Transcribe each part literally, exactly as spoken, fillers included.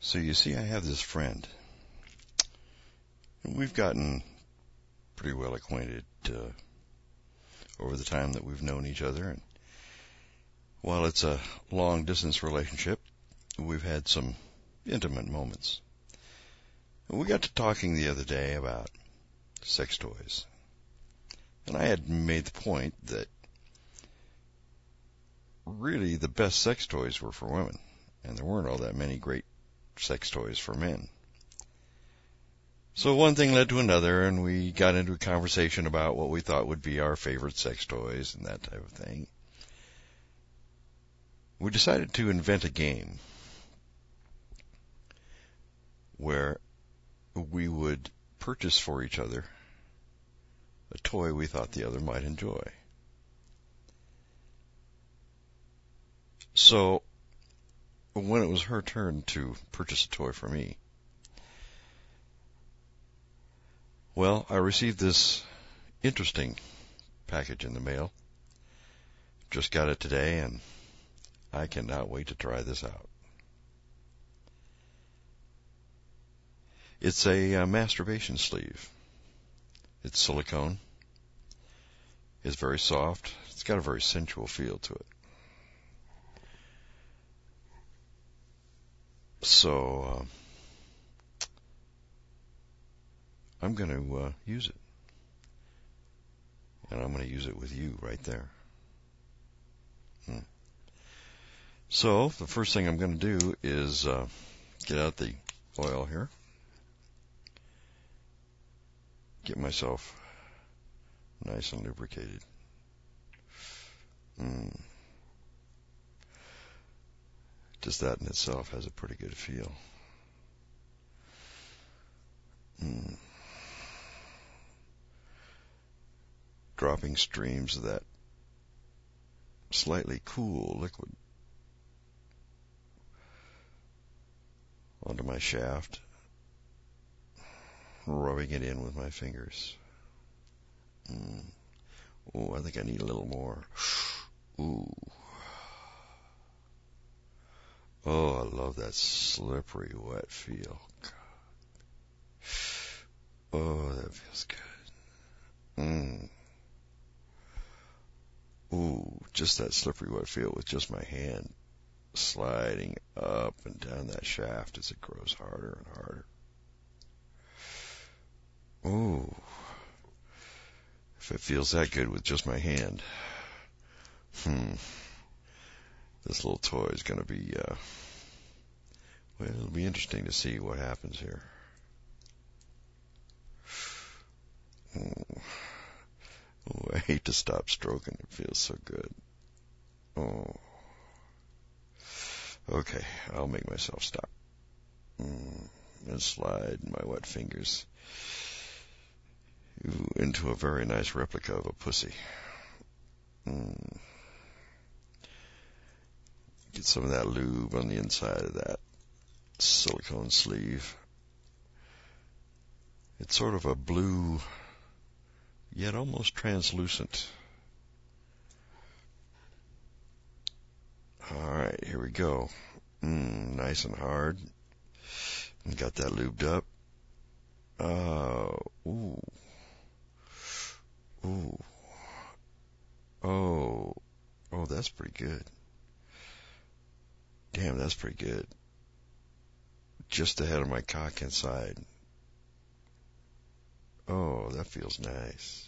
So you see, I have this friend. We've gotten pretty well acquainted uh, over the time that we've known each other. And while it's a long-distance relationship, we've had some intimate moments. We got to talking the other day about sex toys. And I had made the point that really the best sex toys were for women. And there weren't all that many great sex toys for men. So one thing led to another, and we got into a conversation about what we thought would be our favorite sex toys and that type of thing. We decided to invent a game where we would purchase for each other a toy we thought the other might enjoy. So when it was her turn to purchase a toy for me, well, I received this interesting package in the mail. Just got it today, and I cannot wait to try this out. It's a uh, masturbation sleeve. It's silicone. It's very soft. It's got a very sensual feel to it. So, uh, I'm going to uh, use it. And I'm going to use it with you right there. Hmm. So, the first thing I'm going to do is uh, get out the oil here. Get myself nice and lubricated. Mm. Just that in itself has a pretty good feel. Mm. Dropping streams of that slightly cool liquid onto my shaft, rubbing it in with my fingers. Mm. Oh, I think I need a little more. Ooh. Oh, I love that slippery, wet feel. God. Oh, that feels good. Mm. Ooh, just that slippery, wet feel with just my hand sliding up and down that shaft as it grows harder and harder. Ooh. If it feels that good with just my hand, hmm, this little toy is going to be, uh, well, it'll be interesting to see what happens here. Ooh. Ooh, I hate to stop stroking. It feels so good. Oh. Okay, I'll make myself stop. Mm, and slide my wet fingers into a very nice replica of a pussy. Mm. Get some of that lube on the inside of that silicone sleeve. It's sort of a blue, yet almost translucent. All right, here we go. Mm, nice and hard. And got that lubed up. Oh, ooh. Ooh. Oh. Oh, that's pretty good. Damn, that's pretty good. Just ahead of my cock inside. Oh, that feels nice.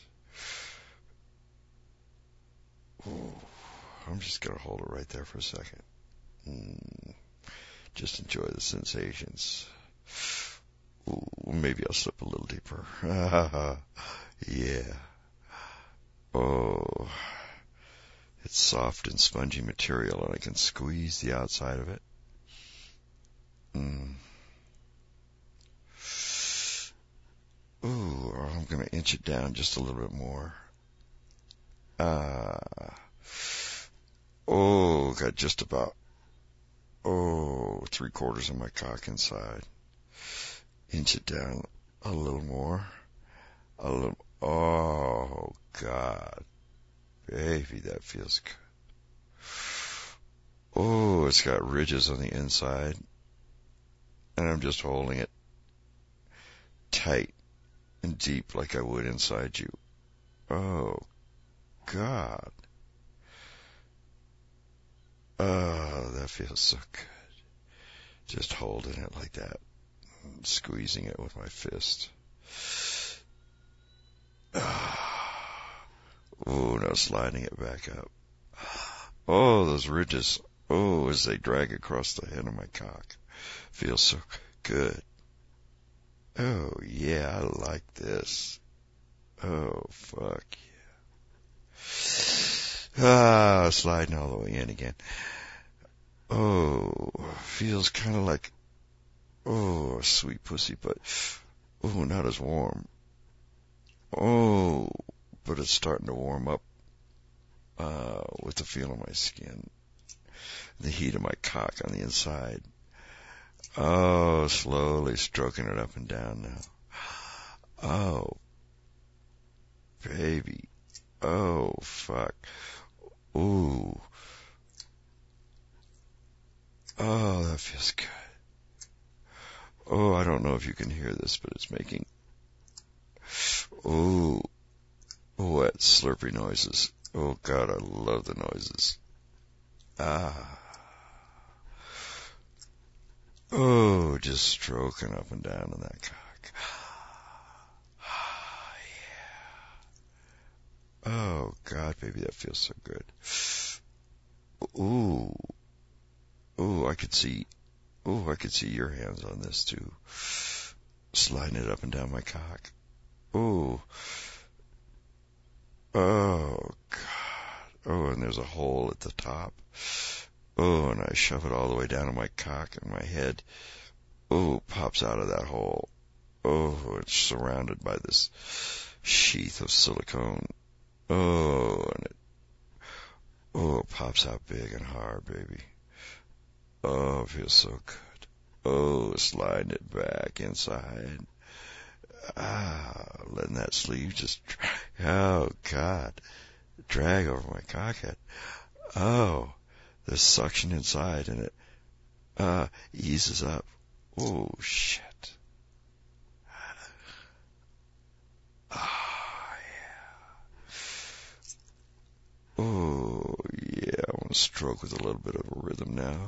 Ooh. I'm just going to hold it right there for a second. Mm. Just enjoy the sensations. Ooh, maybe I'll slip a little deeper. Yeah. Oh, it's soft and spongy material, and I can squeeze the outside of it. Mm. Ooh, I'm going to inch it down just a little bit more. Ah. Uh, oh, got just about, oh, three quarters of my cock inside. Inch it down a little more. A little, oh, God. Baby, that feels good. Oh, it's got ridges on the inside. and I'm just holding it tight and deep like I would inside you. Oh, God. Oh, that feels so good. Just holding it like that, squeezing it with my fist. Oh, now sliding it back up. Oh, those ridges. Oh, as they drag across the head of my cock. Feels so good. Oh, yeah, I like this. Oh, fuck yeah. Ah, sliding all the way in again. Oh, feels kind of like, oh, a sweet pussy, but, oh, not as warm. Oh, but it's starting to warm up, uh, with the feel of my skin. The heat of my cock on the inside. Oh, slowly stroking it up and down now. Oh, baby. Oh, fuck. Ooh. Oh, that feels good. Oh, I don't know if you can hear this, but it's making, ooh, wet, slurpy noises. Oh, God, I love the noises. Ah. Oh, just stroking up and down on that cock. Ah, yeah. Oh, God, baby, that feels so good. Ooh. Ooh, I could see, ooh, I could see your hands on this too. Sliding it up and down my cock. Ooh. Oh, God. Oh, and there's a hole at the top. Oh, and I shove it all the way down in my cock, and my head, oh, pops out of that hole. Oh, it's surrounded by this sheath of silicone. Oh, and it, oh, it pops out big and hard, baby. Oh, it feels so good. Oh, sliding it back inside. Ah, letting that sleeve just, oh, God, drag over my cockhead. Oh, there's suction inside, and it, uh, eases up. Oh, shit. Ah, yeah. Oh, yeah, I want to stroke with a little bit of a rhythm now.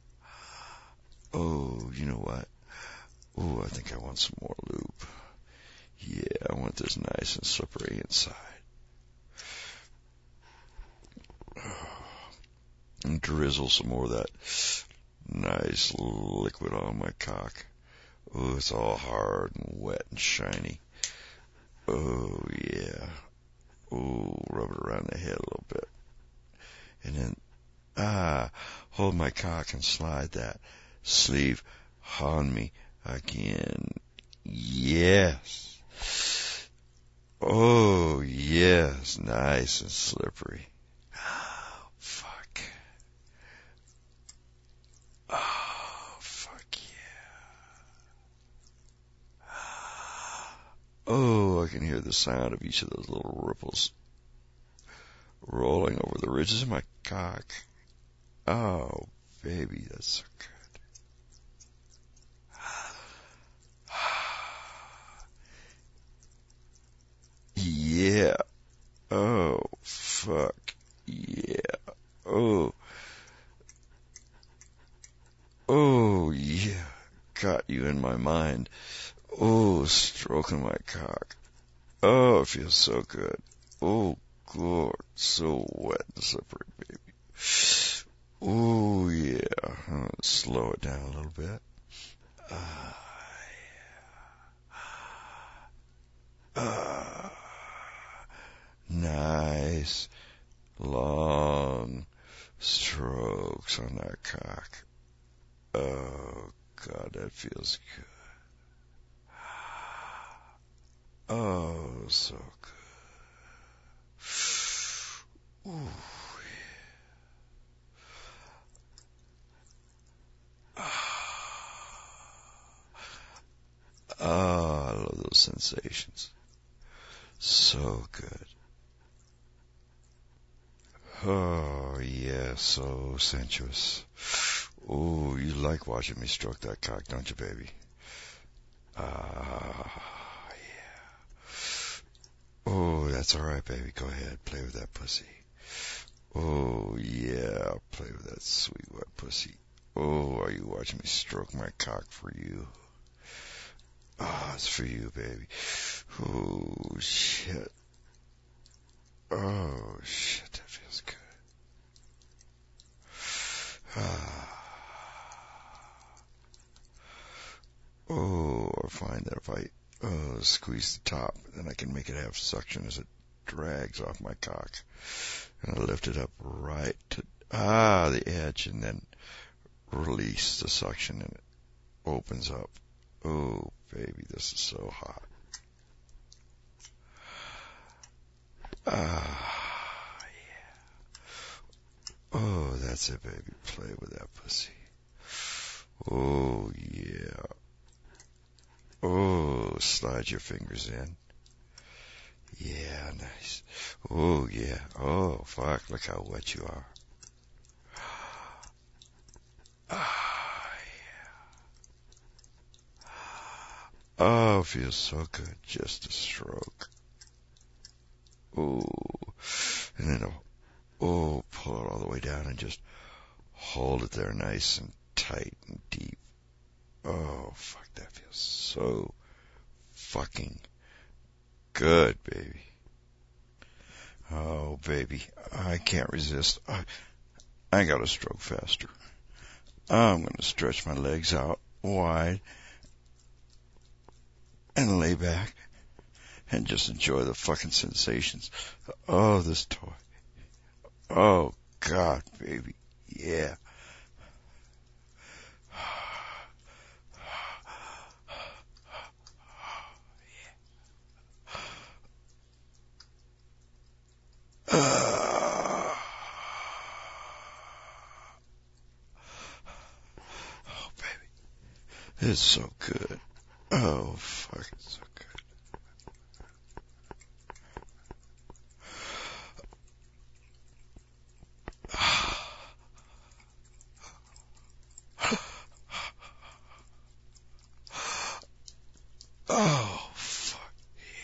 Oh, you know what? Oh, I think I want some more lube. Yeah, I want this nice and slippery inside. And drizzle some more of that nice liquid on my cock. Oh, it's all hard and wet and shiny. Oh, yeah. Oh, rub it around the head a little bit. And then, ah, hold my cock and slide that sleeve on me again. Yes. Oh, yes. Nice and slippery. Oh, fuck. Oh, fuck yeah. Oh, I can hear the sound of each of those little ripples rolling over the ridges of my cock. Oh, baby, that's so good. Yeah. Oh, fuck. Yeah. Oh. Oh, yeah. Got you in my mind. Oh, stroking my cock. Oh, it feels so good. Oh, God. So wet and slippery, baby. Oh, yeah. Uh, slow it down a little bit. Ah, yeah. Ah. Nice, long strokes on that cock. Oh, God, that feels good. Oh, so good. Ooh. Oh, I love those sensations. So good. Oh, yeah, so sensuous. Oh, you like watching me stroke that cock, don't you, baby? Ah, yeah. Oh, that's all right, baby. Go ahead, play with that pussy. Oh, yeah, play with that sweet wet pussy. Oh, are you watching me stroke my cock for you? Ah, oh, it's for you, baby. Oh, shit. Oh, shit, that feels good. Ah. Oh, I find that if I oh, squeeze the top, then I can make it have suction as it drags off my cock. And I lift it up right to, ah, the edge, and then release the suction, and it opens up. Oh, baby, this is so hot. Ah, yeah. Oh, that's it, baby. Play with that pussy. Oh, yeah. Oh, slide your fingers in. Yeah, nice. Oh, yeah. Oh, fuck, look how wet you are. Ah, yeah. Oh, feels so good. Just a stroke. Oh, and then, oh, oh, pull it all the way down and just hold it there nice and tight and deep. Oh, fuck, that feels so fucking good, baby. Oh, baby, I can't resist. I, I gotta stroke faster. I'm gonna stretch my legs out wide and lay back and just enjoy the fucking sensations. Oh, this toy. Oh, God, baby. Yeah. Uh, oh, baby. It's so good. Oh, fuck, it's so good. Oh, fuck,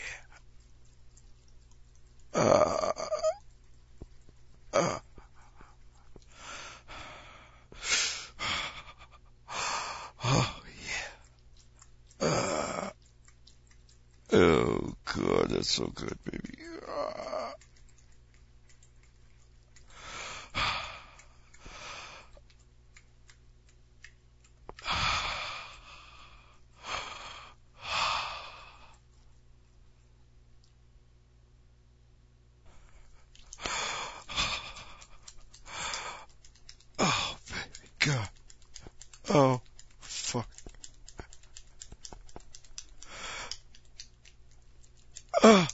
yeah. Uh, uh. Oh, yeah. Uh, oh, God, that's so good, baby. Uh, oh, baby, God. Oh, fuck. Uh,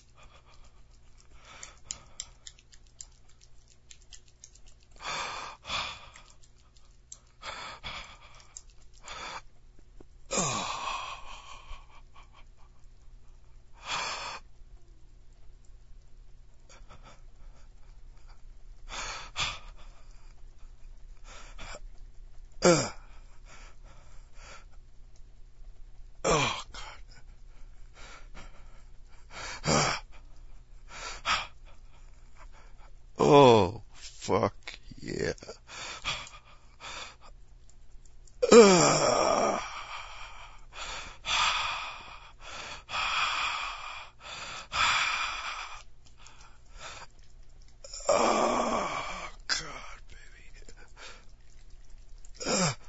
uh, oh, God. Oh, fuck, yeah. Uh, oh, God, baby. Uh,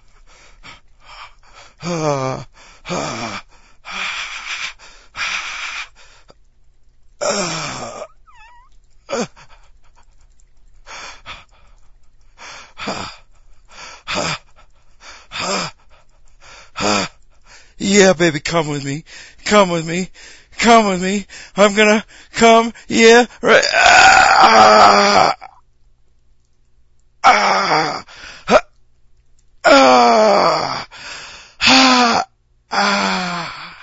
uh, uh, uh, uh, yeah, baby, come with me. Come with me. Come with me. I'm gonna come. Yeah, right. Ah, ah, ah, ah, ah, ah.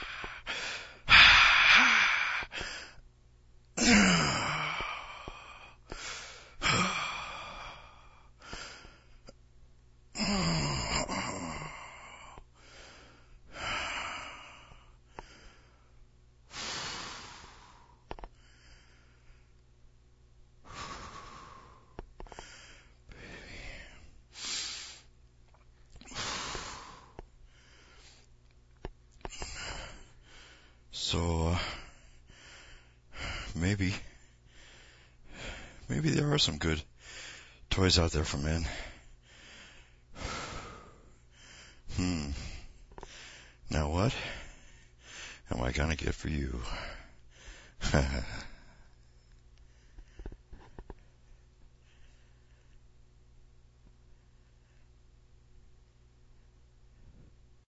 maybe, maybe there are some good toys out there for men. Hmm. Now what am I gonna get for you?